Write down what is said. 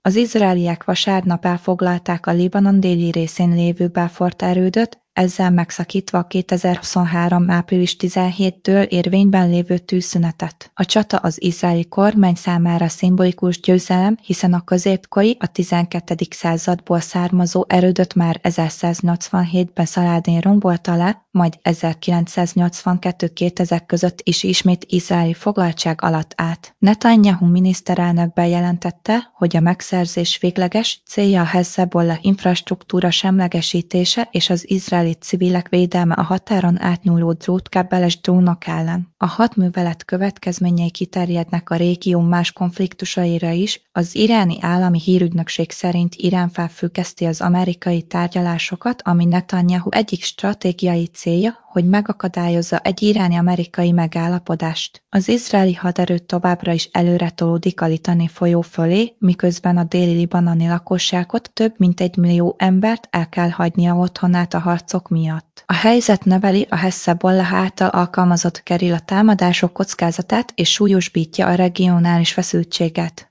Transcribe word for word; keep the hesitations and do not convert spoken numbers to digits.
Az izraeliek vasárnap elfoglalták a Libanon déli részén lévő Balfort erődöt, ezzel megszakítva a kétezer-huszonhárom. április tizenhetedikétől érvényben lévő tűzszünetet. A csata az izraeli kormány számára szimbolikus győzelem, hiszen a középkori, a tizenkettedik századból származó erődöt már ezerszáznyolcvanhétben Szaladin rombolta le, majd ezerkilencszáznyolcvankettő-kétezer között is ismét izraeli foglaltság alatt állt. Netanyahu miniszterelnök bejelentette, hogy a megszerzés végleges célja a Hezbollah infrastruktúra semlegesítése és az izraeli civilek védelme a határon átnyúló drótkábeles drónok ellen. A hadművelet következményei kiterjednek a régió más konfliktusaira is. Az iráni állami hírügynökség szerint Irán felfüggeszti az amerikai tárgyalásokat, ami Netanyahu egyik stratégiai célja, hogy megakadályozza egy iráni-amerikai megállapodást. Az izraeli haderő továbbra is előretolódik a Litani folyó fölé, miközben a déli libanoni lakosságot, több mint egy millió embert el kell hagynia otthonát a harcok miatt. A helyzet növeli a Hezbollah által alkalmazott gerilla támadások kockázatát és súlyosbítja a regionális feszültséget.